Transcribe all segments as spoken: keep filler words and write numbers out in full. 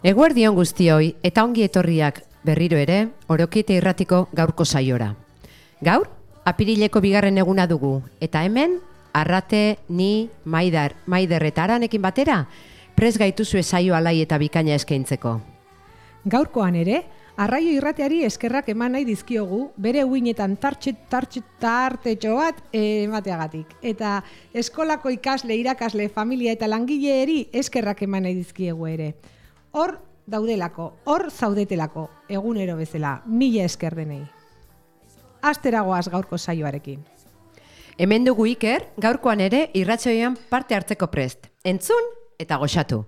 Eguerdion guztioi eta ongi etorriak berriro ere Orokite Irratiko gaurko saiora. Gaur, apirileko bigarren eguna dugu eta hemen Arrate, ni, Maider, Maider eta Aranekin batera prest gaituzue saio alai eta bikaina eskaintzeko. Gaurkoan ere, Arraio Irrateari eskerrak eman nahi dizkiogu bere uinetan tartxe tartxe tartetxo bat emateagatik. Eta eskolako ikasle, irakasle, familia eta langileeri eskerrak eman nahi dizkiegu ere. Hor daudelako, hor zaudetelako, egunero bezala, mila esker denei. Asteragoaz gaurko saioarekin. Hemen dugu Iker, gaurkoan ere irratsaioan parte hartzeko prest. Entzun eta goxatu.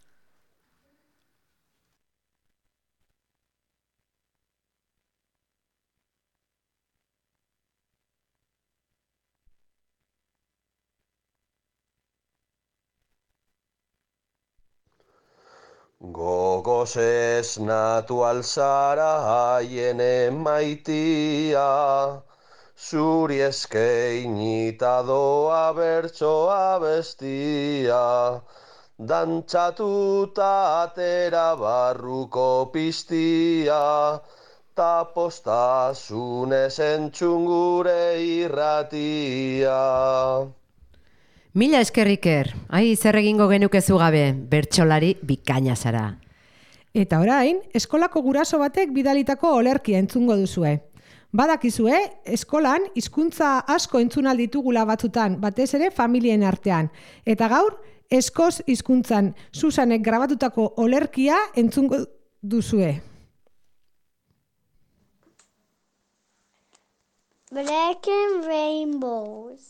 Gogoz esnatu alzara haien emaitia, zuri eskeinita doa bertsoa bestia, dantzatuta atera barruko piztia, ta postasunez entzun gure irratia. Mila esker Iker, ai zer egingo genukezu gabe, bertsolari bikaina zara. Eta orain, eskolako guraso batek bidalitako olerkia entzungo duzue. Badakizue, eskolan hizkuntza asko entzun alditugula batzutan, batez ere familien artean. Eta gaur, eskoz hizkuntzan Susanek grabatutako olerkia entzungo duzue. Black and rainbows.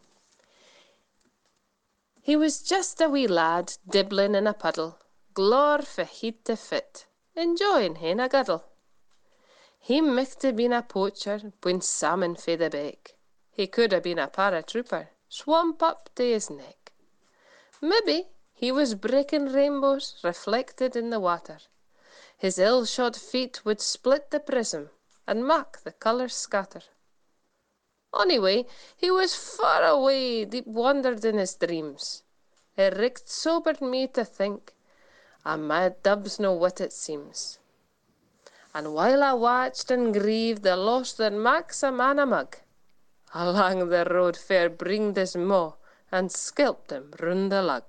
He was just a wee lad, dibbling in a puddle, glor for he'd to fit, enjoying hain a guddle. He micht have been a poacher, bwin salmon fae the beck. He could have been a paratrooper, swamp up to his neck. Maybe he was breaking rainbows reflected in the water. His ill-shod feet would split the prism and mak the colours scatter. Anyway, he was far away, deep wandered in his dreams. It richt sobered me to think, a mad dubs know what it seems. And while I watched and grieved the loss that maks a man a mug, along the road fair bringed his maw and skelped him round the lug.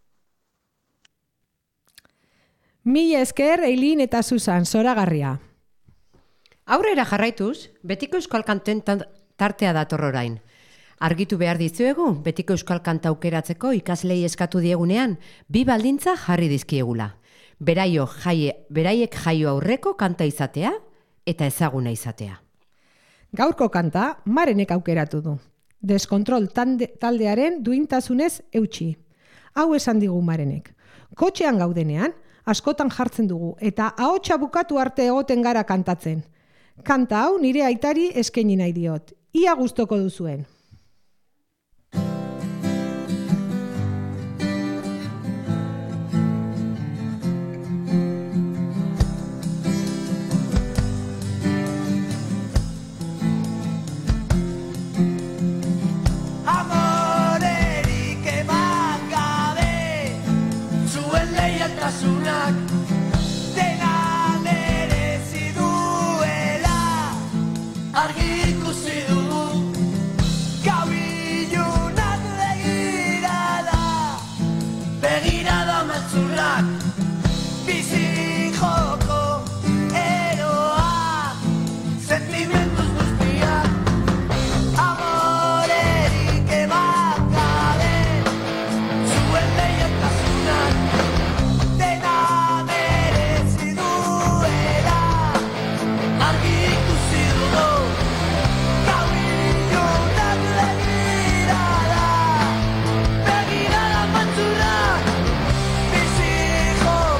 Mila esker Eilin eta Susan, zoragarria. Aurrera jarraituz, betiko euskal kanten tartea dator orain. Argitu behar dizuegu, betiko euskal kanta aukeratzeko ikaslei eskatu diegunean, bi baldintza jarri dizkiegula. Beraio jaie, beraiek jaio aurreko kanta izatea eta ezaguna izatea. Gaurko kanta Marenek aukeratu du. Deskontrol tande, taldearen duintasunez eutxi. Hau esan digu Marenek. Kotxean gaudenean, askotan jartzen dugu eta ahotsa bukatu arte egoten gara kantatzen. Kanta hau nire aitari eskaini nahi diot. Ia gustoko duzuen. Amorerik eman gabe, zuen leialtasunak dena merezi duela, argi ikusi dugu, gau ilunak begirada, begirada maltzurrak, bizi joko eroak, sentimentuz guztiak, amorerik eman gabe, zuen leialtasunak dena merezi duela, argi ikusi dugu, gau ilunak begirada, begirada maltzurrak, bizi joko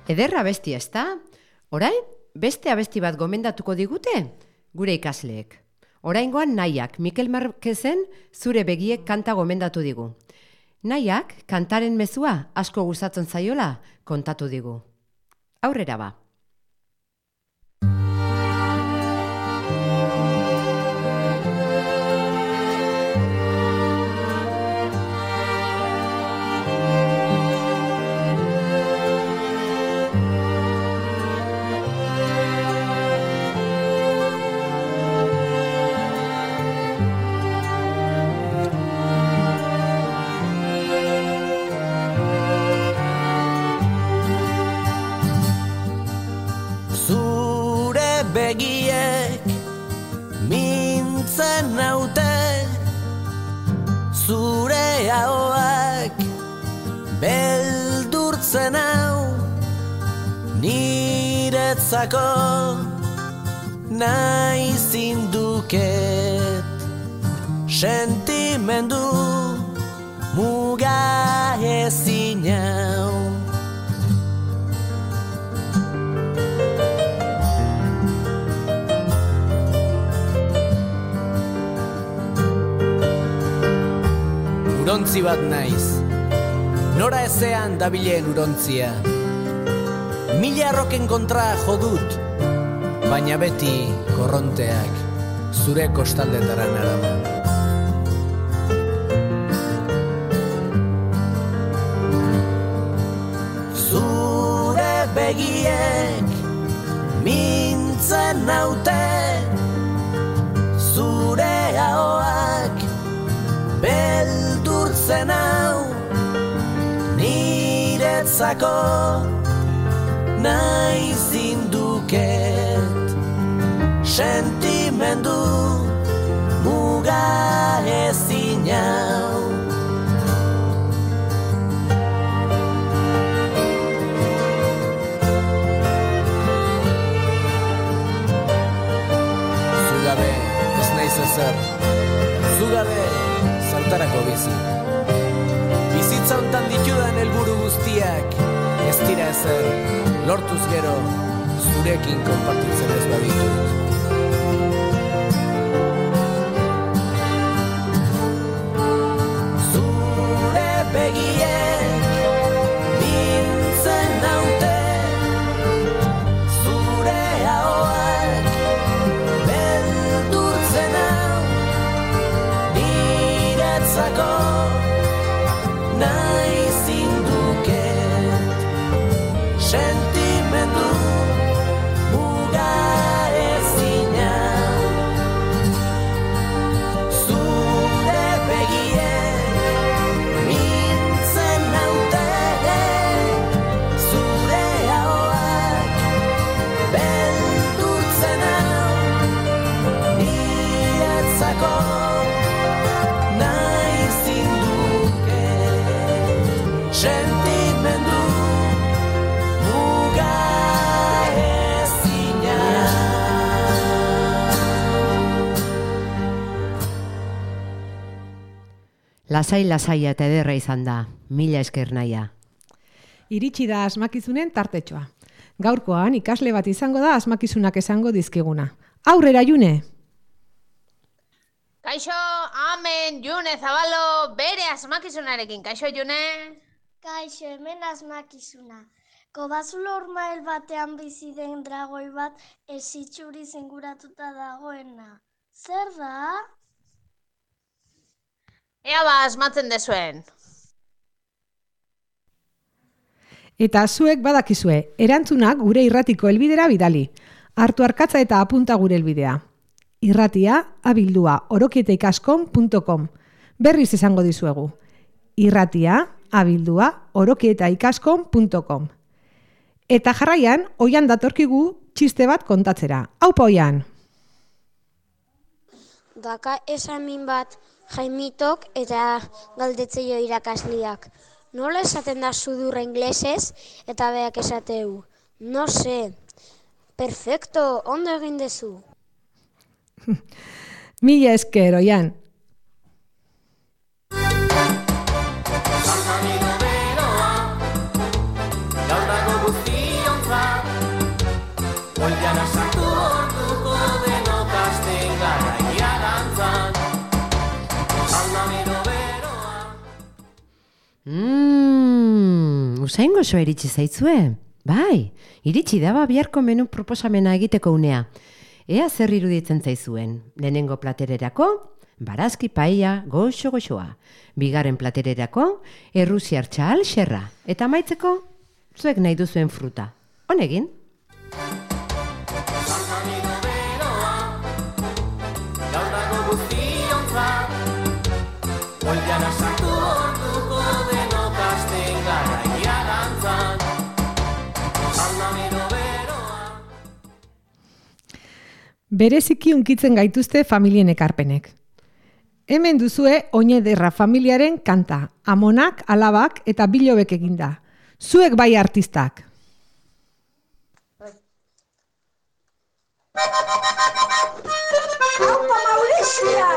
Ederra abesti ezta? Orain, beste abesti bat gomendatuko digute gure ikasleek. Oraingoan Nahiak, Mikel Marquezen Zure begiek kanta gomendatu digu. Nahiak, kantaren mezua asko gustatzen zaiola kontatu digu. Aurrera ba. Begiek mintzen naute, zure ahoak beldurtzen hau, niretzako nahi zinduket sentimendu muga ezin hau. Urontzi bat naiz, nora ezean dabilen urontzia. Mila arroken kontra jodut, baina beti korronteak zure kostaldetara narama. Zure begiek mintzen naute, zure ahoak beldurtzen hau, niretzako nahi zinduket sentimendu muga ezin hau. Zugabe ez naiz ezer, zugabe zaltarako bizi. Bizitza hontan ditudan helburu guztiak ez dira ezer, lortuz gero zurekin konpartitzen ez baditut. Zure begiek mintzen naute, zure ahoak beldurtzen hau, niretzako nahi zinduket sentimendu muga ezin hau. Zure begiek mintzen naute, zure ahoak beldurtzen hau, niretzako nahi zinduket sentimendu muga ezin hau. Lasai lasaia eta ederra izan da, mila esker Nahia. Iritsi da asmakizunen tartetxoa. Gaurkoan ikasle bat izango da asmakizunak esango dizkiguna. Aurrera June! Kaixo, amen, June Zabalo, bere asmakizunarekin. Kaixo, June? Kaixo, hemen asmakizuna. Kobazulo urmael batean bizi den dragoi bat ezitxuri zinguratuta dagoena. Zer da? Ea ba, asmatzen dezuen. Eta zuek badakizue, erantzunak gure irratiko helbidera bidali. Hartu arkatza eta apunta gure helbidea. Irratia abildua orokietaikaskon punto com. Berriz esango dizuegu. Irratia abildua orokietaikaskon punto com. Eta jarraian, Oian datorkigu txiste bat kontatzera. Aupa Oian! Daka esamin bat Jaimitok eta galdetzeio irakasliak. Nola esaten da sudurra inglesez eta beak esateu? No sé. Perfecto, ondo egin dezu. Mila esker, Oian. Gaur dago guztia usain gozoa iritsi zaitzue? Bai, iritsi daba biharko menu proposamena egiteko unea. Ea zer iruditzen zaizuen. Lehenengo platererako, barazki paella goxo-goxoa. Bigarren platererako, errusiar txahal xerra. Eta amaitzeko, zuek nahi duzuen fruta. Honegin? Bereziki unkitzen gaituzte familien ekarpenek. Hemen duzue Oinederra familiaren kanta, amonak, alabak eta bilobek eginda. Zuek bai artistak. Aupa Mauricia!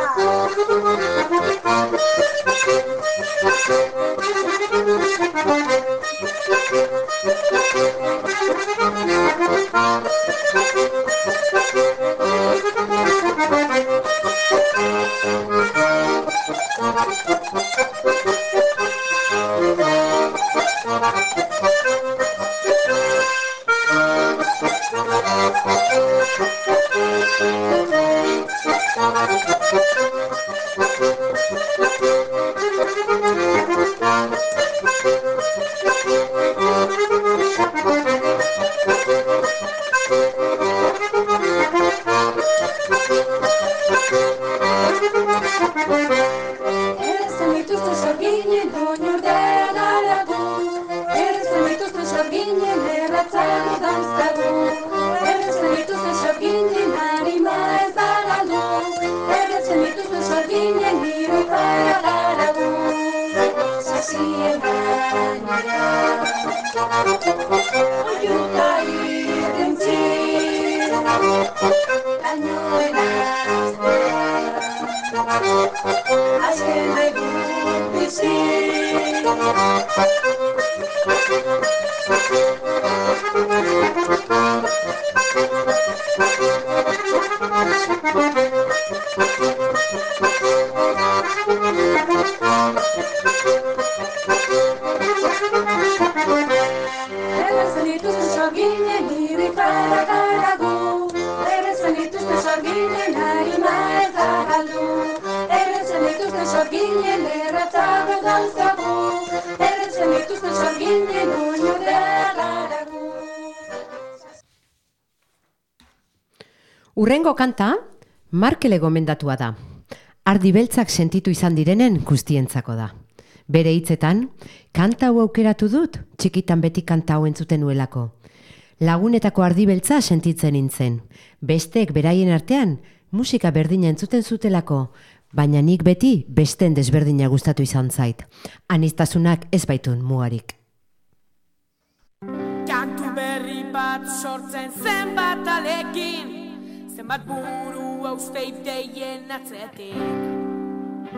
Urrengo kanta, Markele gomendatua da. Ardi beltzak sentitu izan direnen guztientzako da. Bere hitzetan, kanta hau aukeratu dut, txikitan beti kanta hau entzuten nuelako. Lagunetako ardi beltza sentitzen nintzen. Besteek beraien artean, musika berdina entzuten zutelako, baina nik beti besteen desberdina gustatu izan zait. Aniztasunak ez baitun mugarik. Kantu berri bat sortzen zenbat alekin, zenbat buru hausteiteien atzetik.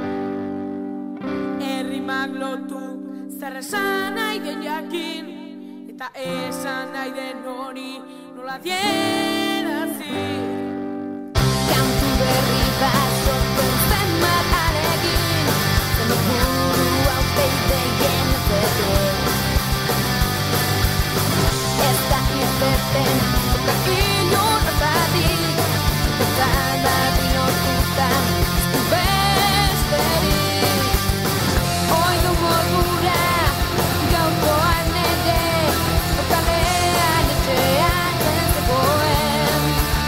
Errimak lotu zer esan nahi den jakin, eta esan nahi den hori nola dierazi. Kantu berri bat sortzen zenbat alekin, zenbat buru hausteiteien atzetik. Ez da irteten, eta inor batik, eta bati hortutan, ez du besterik. Oidu morgura, gaurkoan ere, okalean etxean zegoen.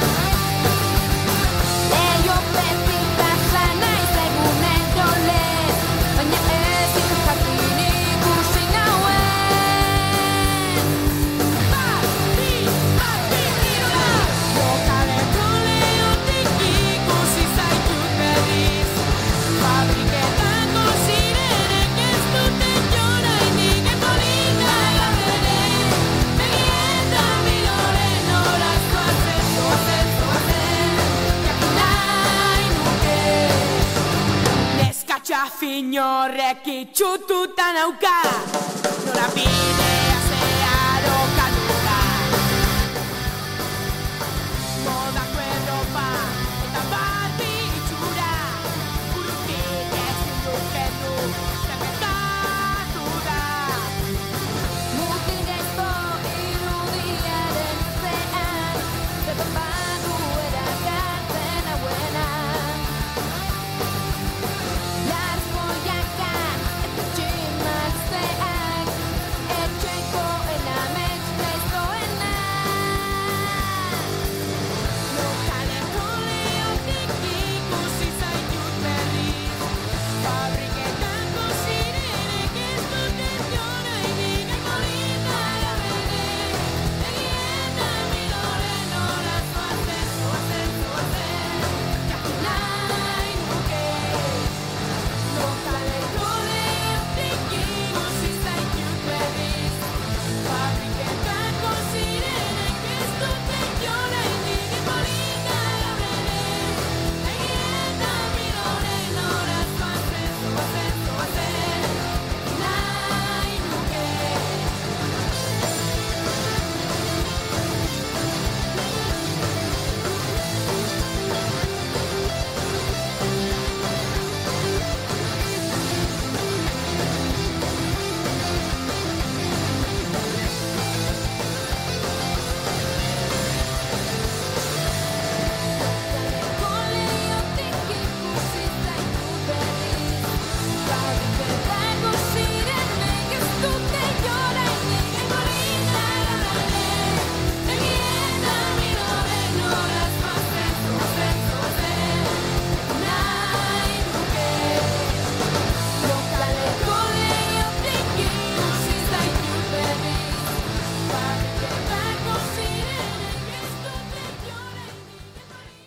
Leio beti pasa naiz egunen jolez, baina ezin jakin ikusi nauen. Finorrek itxututan auka, nola bidea zeharo kaduka. Modako erropa eta barbi itxura, burutik ezin du kendu, zergetatu da.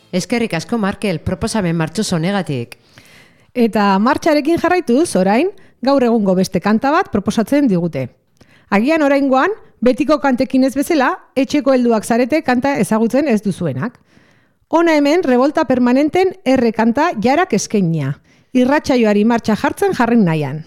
Eskerrik asko, Markel, proposamen martxoso honegatik. Eta martxarekin jarraituz, orain, gaur egungo beste kanta bat proposatzen digute. Agian oraingoan, betiko kantekin ez bezala, etxeko helduak zarete kanta ezagutzen ez duzuenak. Hona hemen, revolta permanenten erre kanta jarak eskainia. Irratsaioari martxa jartzen jarren nahian.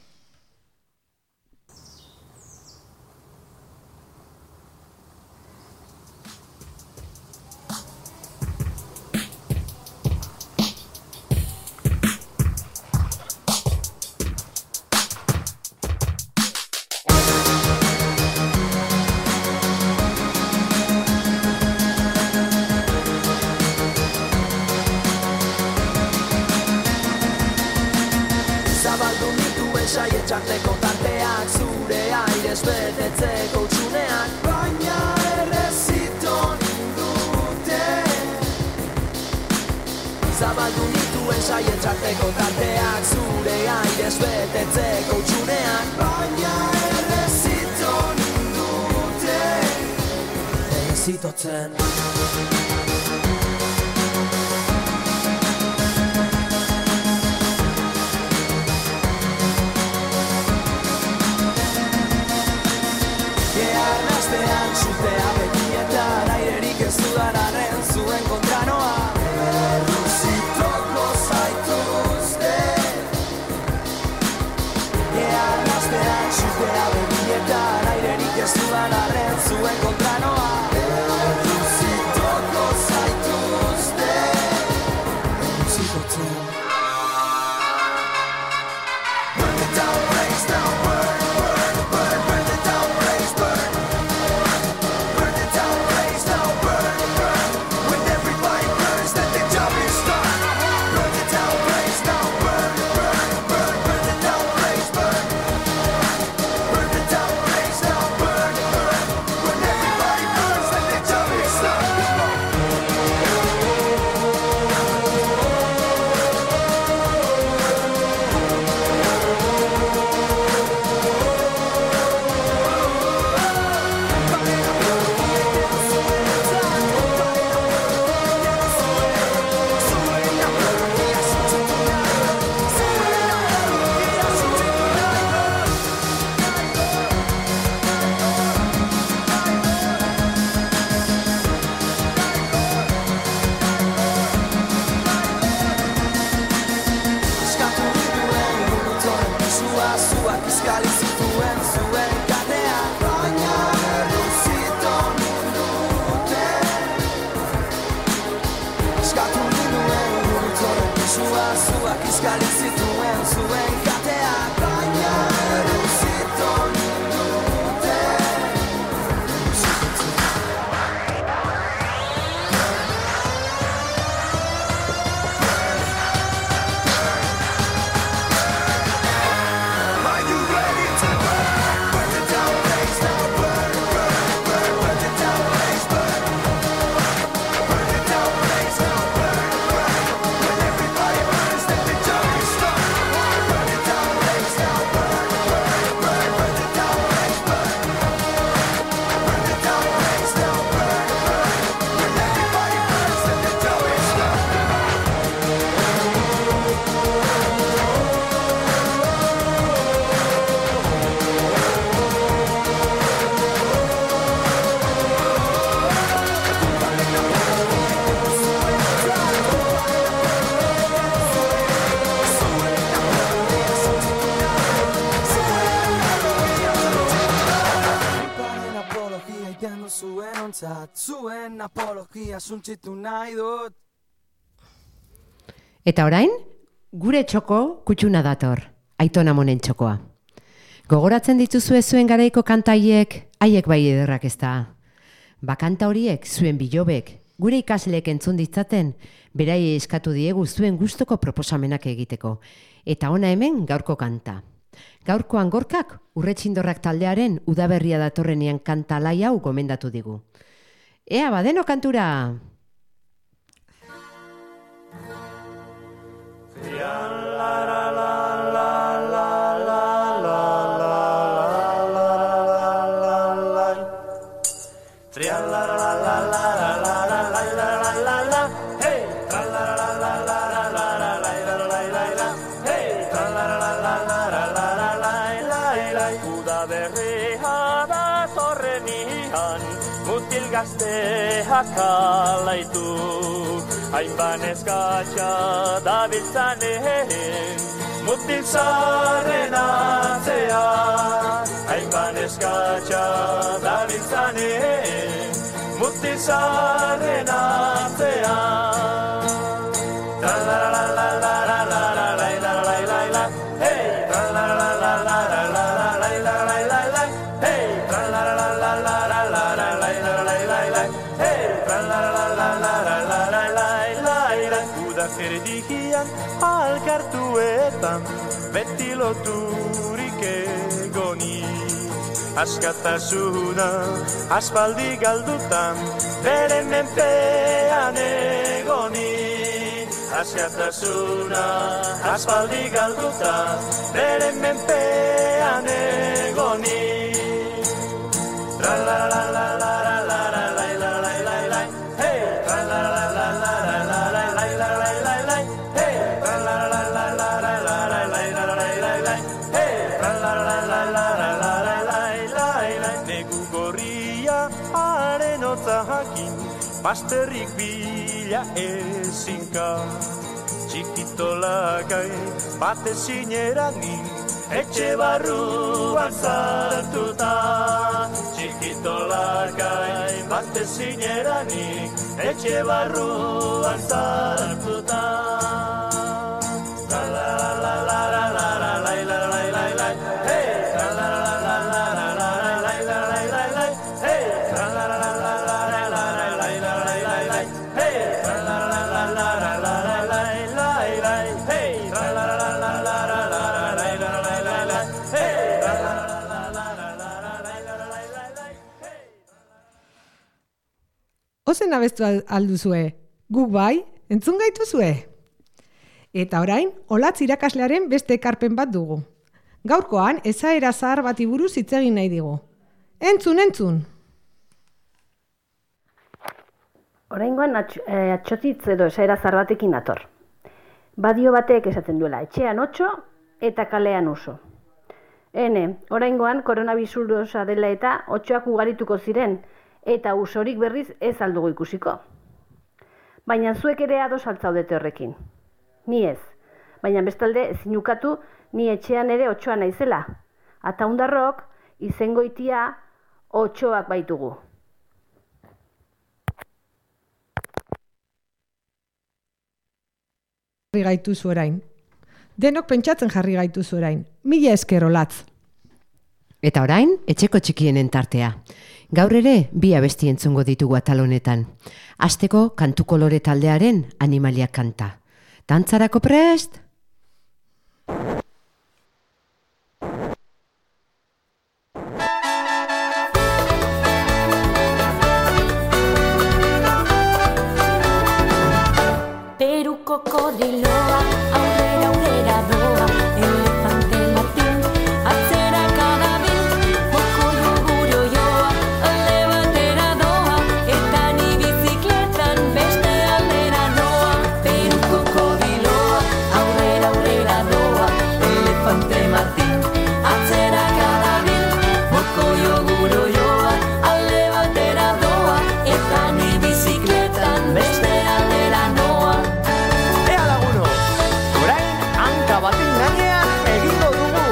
Txarteko tarteak zure airez betetzeko utxunean, baina errezito nindute. Zabaldu nituen saien txarteko tarteak zure airez betetzeko utxunean, baina errezito nindute. Errezitotzen zutea betietan airerik ez dudanaren zuen kontranoa. Erruzitoko zaituzte. Gehan gaztean zutea betietan airerik ez dudanaren zuen kontranoa. Erruzitoko zaituzte. Erruzitotzen Burn it down, blaze down, burn, burn, burn, burn it down, blaze, burn. Burn it down, blaze down, burn, burn. When everybody burns, then the job is done. Burn it down, blaze down, burn, burn, burn, burn it down, blaze, burn. Burn it down, blaze down, burn, burn. When everybody burns, then the job is done. Eskatu nituen burutoren pisua, zuak iskali zituen zuen katea, baina erruzito nindute. Eskatu nituen burutoren pisua, zuak iskali zituen zuen katea, baina erruzito nindute. Are you ready to burn? Burn it down, blaze down, burn, burn, burn, burn it down, blaze, burn. Burn it down, blaze down, burn, burn. When everybody burns, then the job is done. Burn it down, blaze down, burn, burn, burn, burn it down, blaze, burn. Burn it down, blaze down, burn, burn. When everybody burns, then the job is done. Paren apologia egiten duzuen ontzat, zuen apologia suntzitu nahi dut. Eta orain, gure txoko kutxuna dator, Aiton Amonen txokoa. Gogoratzen dituzue zuen garaiko kantaiek, haiek bai ederrak ez da. Ba kanta horiek, zuen bilobek, gure ikasleek entzun ditzaten, beraiei eskatu diegu zuen gustoko proposamenak egiteko. Eta ona hemen gaurko kanta. Gaurkoan Gorkak Urretxindorrak taldearen udaberria datorrenean kanta alai hau gomendatu digu. Ea badeno kantura! Hey! gazteak alaitu, hainban eskatxa dabiltzanen, mutil zarren atzean, hainban eskatxa dabiltzanen, mutil zarren atzean. Tra-la-la-la-la-la-la-la-la-la-la-la-la, hey! Tra-la-la-la-la-la-la-la-la-la-la-la, hey! Tra-la-la-la-la-la-la-la-la-la-la-la, hey! Tra-la-la-la-la-la-la-la-la-la, udak erdikian alkartuetan beti loturik egoni. Askatasuna aspaldi galdutan beren menpean egoni. Askatasuna aspaldi galdutan beren menpean egoni. Tra-la-la-la-la-la-la-la-la-la-la-la, hey! Tra-la-la-la-la-la-la-la-la-la-la, hey! Tra-la-la-la-la-la-la-la-la-la-la, hey! Tra-la-la-la-la-la-la-la-la-la, negu gorria haren otzahakin, pasterrik bila ezinka. Txikitolakai bate zineranin, etxe barruan zartuta. Txikitolakai bate zineranin, etxe barruan zartuta. La-la-la-la-la-la-la-la-la-la-la, hey! Tra-la-la-la-la-la-la-la-la-la-la, hey! Tra-la-la-la-la-la-la-la-la-la-la, hey! Tra-la-la-la-la-la-la-la-la-la, hey! Tra-la-la-la-la-la-la-la-la-la-la, hey! Ozen abestu alduzue, guk bai, entzun gaituzue. Eta orain, Olatz irakaslearen beste ekarpen bat dugu. Gaurkoan, esaera zahar bati buruz hitz egin nahi digu. Entzun, entzun! Oraingoan atxotitz edo esaera zahar batekin nator. Badio batek esaten duela, etxean otxo eta kalean uso. Ene, oraingoan koronabirusa dela eta otxoak ugarituko ziren, eta usorik berriz ez aldugu ikusiko. Baina zuek ere ados altzaudete horrekin. Ni ez, baina bestalde ezin ukatu ni etxean ere otxoa naizela. Ataundarrok izengoitia otxoak baitugu. Jarri gaituzu orain. Denok pentsatzen jarri gaituzu orain. Mila esker, Olatz. Eta orain, etxeko txikienen tartea. Gaur ere, bi abesti entzungo ditugu atal honetan. Hasteko kantu kolore taldearen Animaliak kanta. Dantzarako prest? Peruko kodiloa, aurrera aurrera doa, elefante Martin, atzera kadabil, moko joguro joa, alde batera doa, eta ni bizikletan beste aldera noa. Peruko kodiloa, aurrera aurrera doa, elefante Martin, atzera kadabil, moko joguro joa, alde batera doa, eta ni bizikletan beste aldera noa. Baten gainean egingo dugu.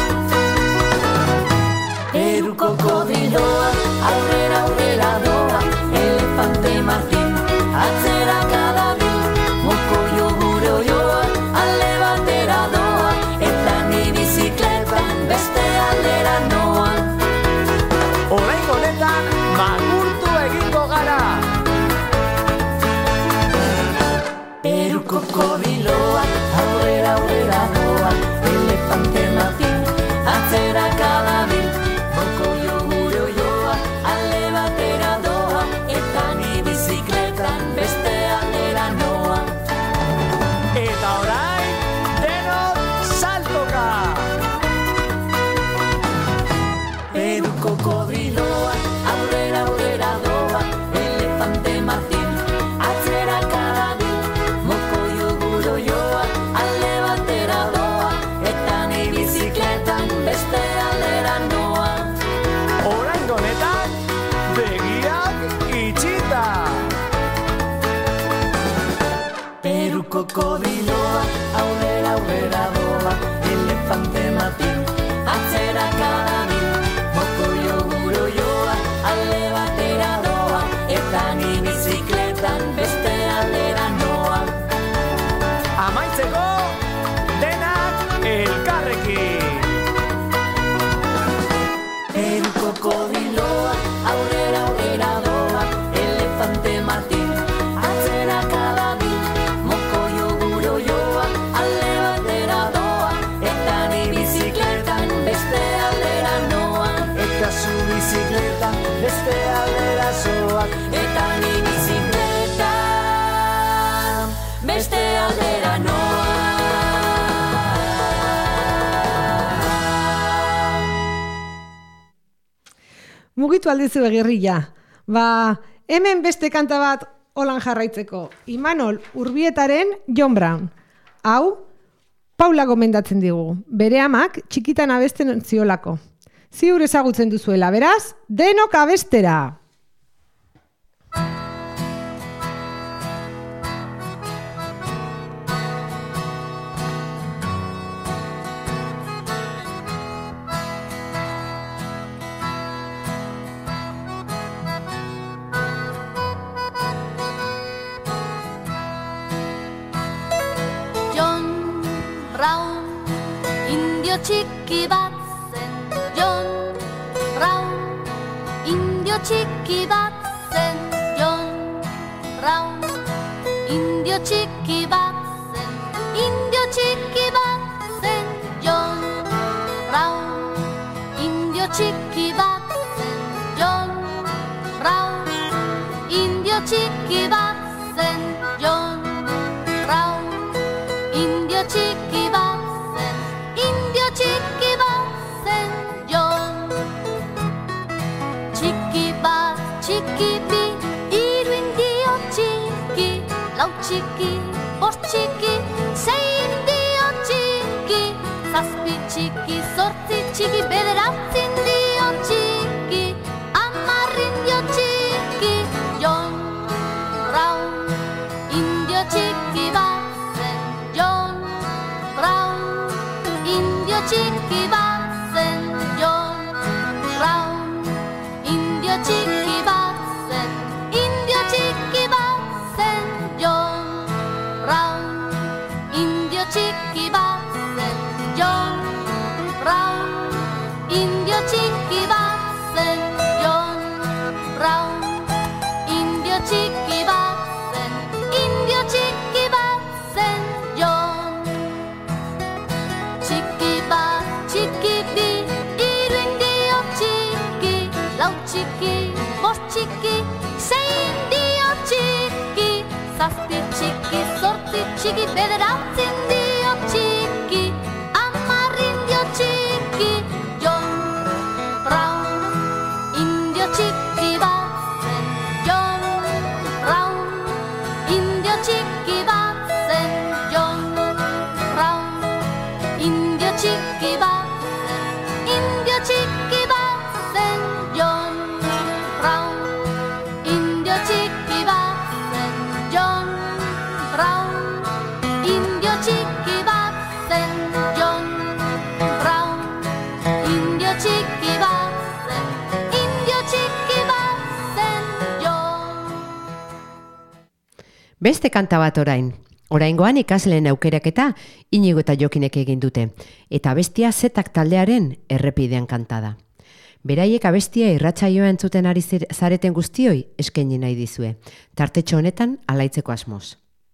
Peruko kodiloa, aurrera aurrera doa, elefante Martin, atzera kadabil, moko joguro joa, alde batera doa, eta ni bizikletan beste aldera noa. Oraingo honetan magurtu egingo gara. Peruko kodiloa, aurrera aurrera doa, elefante Martin, atzera kadabil, moko joguro joa, alde batera doa, eta ni bizikletan beste aldera noa. Eta orain, denok saltoka! Peruko kodiloa, aurrera aurrera doa, elefante Martin, atzera kadabil, moko joguro krokodiloa, aurrera aurrera doa, elefante matin, atzera kadabil, mokoio guroioa, alde batera doa, eta ni bizikletan beste aldera noa. Amaitzeko, denak elkarrekin. Peru krokodiloa, aurrera aurrera doa, elefante matin, atzera kadabil, mokoio guroioa, alde batera doa, eta ni bizikletan beste aldera noa. Eta zu bizikletan beste aldera zoak. Eta ni bizikletan beste aldera noa. Mugitu aldizu egirria. Ba, hemen beste kanta bat holan jarraitzeko. Imanol Urbietaren John Brown. Hau, Paula gomendatzen digu. Bere amak txikitan abesten ziolako. Ziur ezagutzen duzuela, beraz, denok abestera! John Brown, indio txiki bat zen. John Brown, indio txiki bat zen. John Brown, indio txiki bat zen. Indio txiki bat zen. John Brown, indio txiki bat zen. John Brown, indio txiki bat zen. John Brown, indio txiki bat zen, indio txiki bat zen, John. Txiki bat, txiki bi, hiru indio txiki, lau txiki, bost txiki, sei indio txiki, zazpi txiki, zortzi txiki, bederatzi indio txiki, hamar indio txiki, John Brown, indio txiki bat zen, John Brown, indio txiki bat zen, John Brown, indio txiki bat zen, indio txiki bat zen, John Brown, indio txiki bat zen, John Brown, indio txiki bat zen, John Brown, indio txiki bat zen, indio txiki bat zen, John. Txiki bat, txiki bi, hiru indio txiki, lau txiki, bost txiki, sei indio txiki, zazpi txiki, zortzi txiki, bederatzi indio txiki, hamar indio txiki, John Brown, indio txiki bat zen, John Brown, indio txiki bat zen, John Brown, indio txiki bat zen, indio txiki bat zen, John Brown, indio txiki bat zen, John Brown, indio txiki bat zen, John Brown, indio txiki bat zen, indio txiki bat zen, John. Beste kanta bat orain. Oraingoan ikasleen aukeraketa Inigo eta Jokinek egin dute, eta abestia Zetak taldearen Errepidean kantada. Beraiek abestia irratsaioa entzuten ari zir- zareten guztioi eskaini nahi dizue, tartetxo honetan alaitzeko asmoz.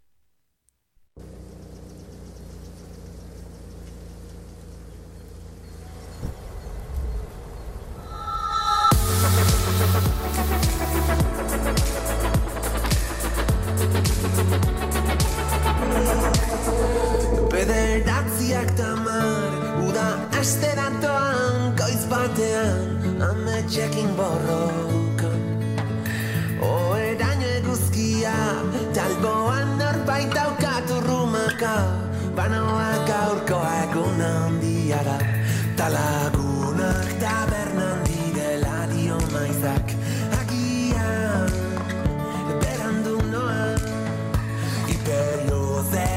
Bederatziak tamar, uda aste datoan, goiz batean, ametxekin borrokan. Oeraino eguzkia, talboan norbait daukat urrumaka, banoa gaurkoa egun handiara, talagunak tabernan direla dio maizak, agian, berandu noa, hiperio ze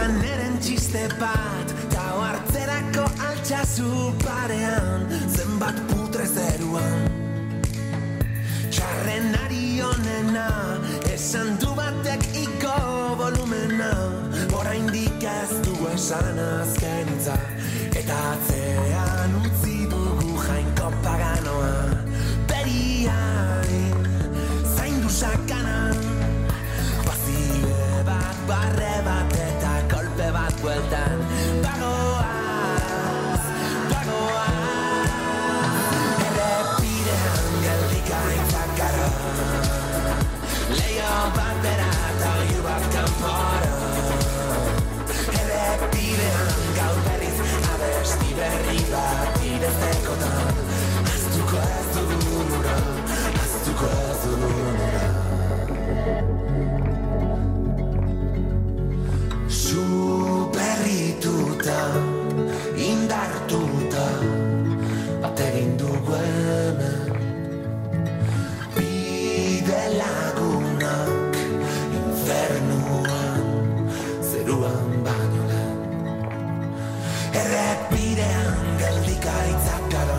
neren txiste bat, tau hartzerako altxazu parean, zenbat putre zeruan. Txarrenari honena, esan du batek iko volumena, oraindik ez du esan azken hitza, eta atzean utzi dugu jainko paganoa. Beriain, zaindu sakanan, bazile bat, barre bat eta kolpe bat bueltan. Bagoaz, bagoaz, errepidean geldika itzakara, leio bat bera eta oiu bat kanpora. Errepidean gaur berriz abesti berri bat idaztekotan, aztuko ez dugu nura, aztuko ez dugu nura. Zu berrituta, indartuta, bat egin dugu hemen. Bide lagunak, infernuan, zeruan baino lehen. Errepidean geldika itzakara,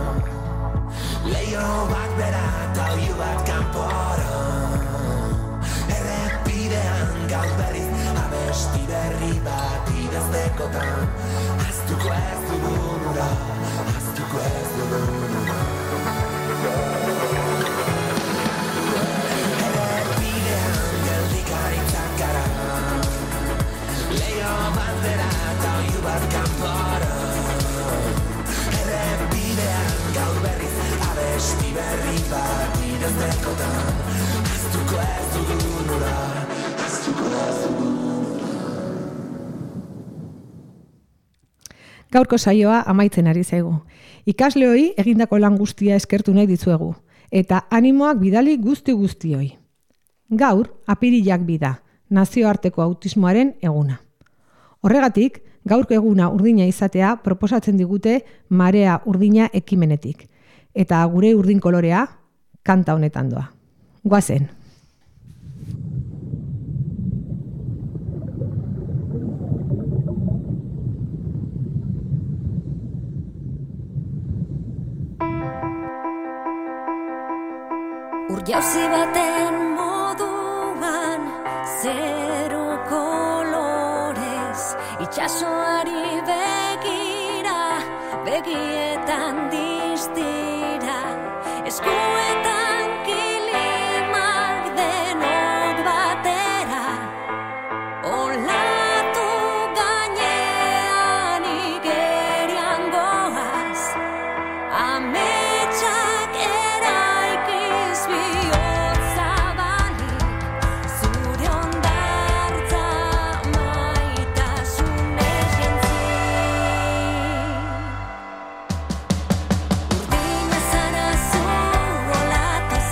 leio bat bera eta oiu bat kanpora. Errepidean gaur berriz abesti berri bat idaztekotan, aztuko ez dugu nura, aztuko ez dugu nura. Errepidean geldika itzakara, leio bat bera eta oiu bat kanpora. Errepidean gaur berriz abesti berri bat idaztekotan, aztuko ez dugu nura, aztuko ez dugu nura. Gaurko saioa amaitzen ari zaigu. Ikasleoi egindako lan guztia eskertu nahi dizuegu, eta animoak bidali guzti guztioi. Gaur, apirilak bida, nazioarteko autismoaren eguna. Horregatik, gaurko eguna urdina izatea proposatzen digute Marea Urdina ekimenetik. Eta gure urdin kolorea, kanta honetan doa. Goazen! Urjauzi baten moduan, zeru kolorez, itxasoari begira, begietan distira, eskuetan kilimak denok batera, olatu gainean igerian goaz, ametsak eraikiz bihotza balik, zure ondartza maitasunez jentzi. Urdin ezara zu olatu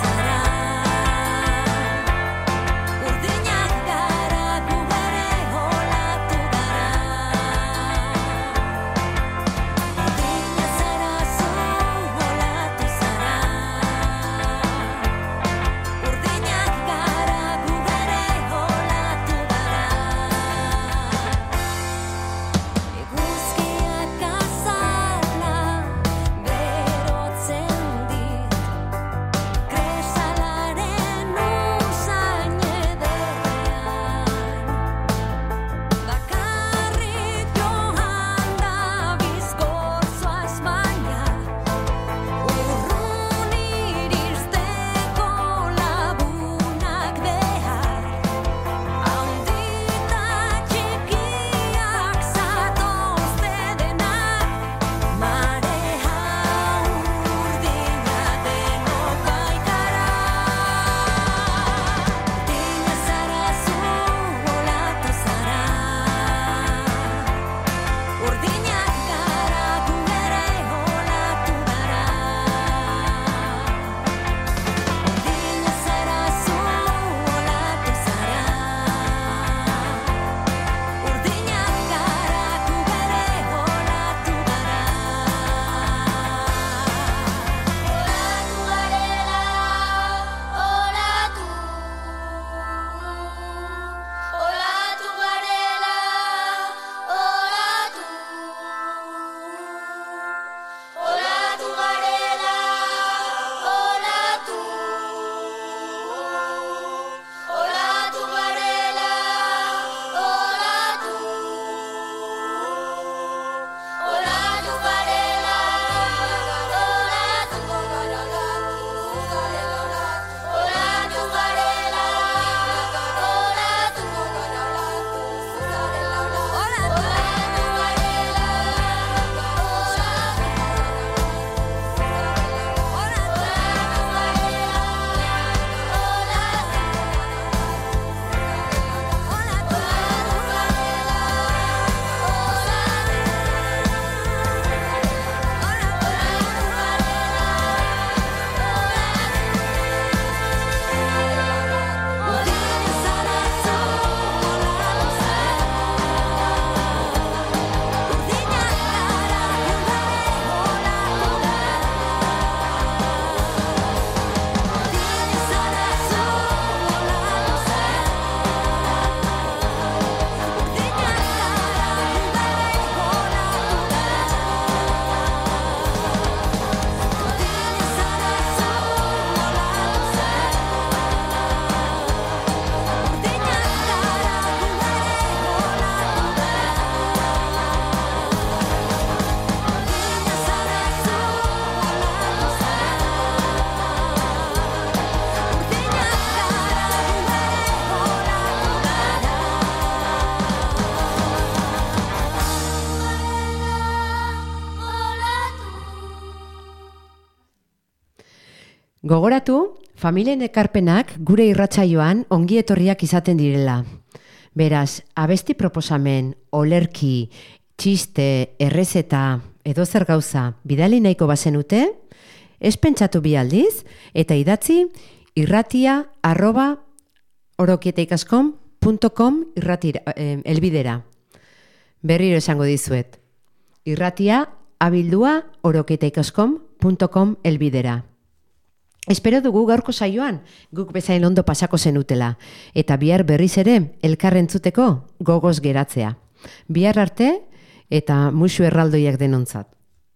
Gogoratu, familien ekarpenak gure irratsaioan ongi etorriak izaten direla. Beraz, abesti proposamen, olerki, txiste, errezeta, edozer gauza bidali nahiko bazenute, ez pentsatu bi aldiz, eta idatzi irratia arroba orokietaikaskon punto com irratira, eh, elbidera. Berriro esango dizuet. Irratia abildua orokietaikaskon punto com elbidera. Espero dugu gaurko saioan guk bezain ondo pasako zenutela, eta bihar berriz ere elkarrentzuteko gogoz geratzea. Bihar arte eta musu erraldoiak denontzat.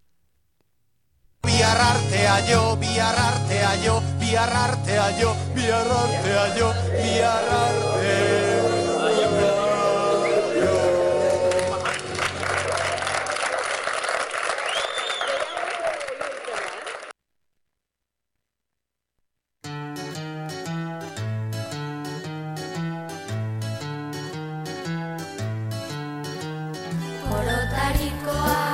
Bihar artea jo, bihar artea jo, bihar artea jo, bihar artea jo, bihar artea Orotarikoa